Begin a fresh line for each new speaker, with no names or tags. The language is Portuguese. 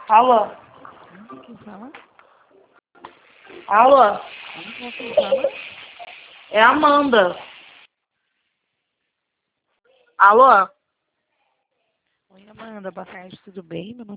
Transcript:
Alô?
Quem fala?
Alô?
Quem fala?
É a Amanda. Alô?
Oi, Amanda. Boa tarde, tudo bem? Meu nome